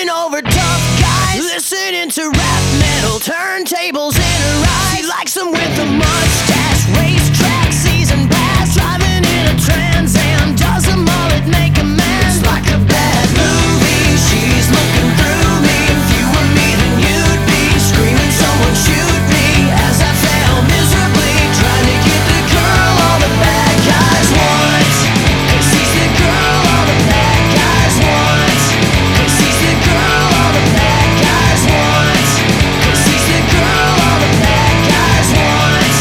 Tripping over tough guys, listening to rap metal, turntables in her eyes. She likes them with a mustache, racetrack, season pass, driving in a Trans Am, does a mullet, make a mess. It's like a bad movie, she's looking through me. If you were me, then you'd be screaming, someone shoot me, as I fell miserably, trying to get the girl all the bad guys want. 'Cause he's the girl all the bad guys want. 'Cause he's the girl all the bad guys want. 'Cause he's the girl all the bad guys want.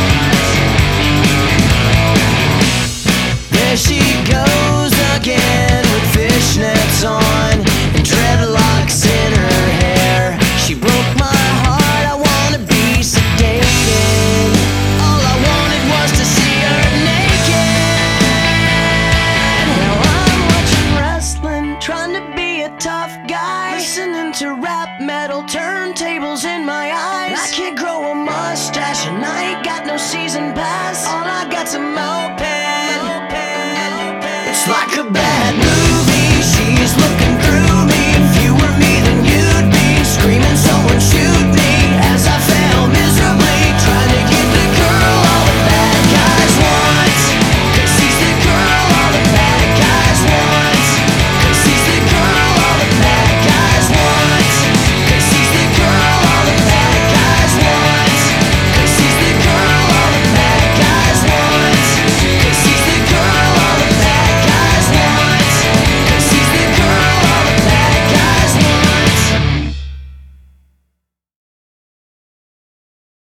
There she goes again with fishnets on and dreadlocks in her hair. She broke my heart, I wanna be sedated. All I wanted was to see her naked. Now I'm watching wrestling, trying to be a tough guy, listening to rap metal, turntables in my eyes. I can't grow a mustache and I ain't got no season pass. All I got's a moped. It's like a bad movie.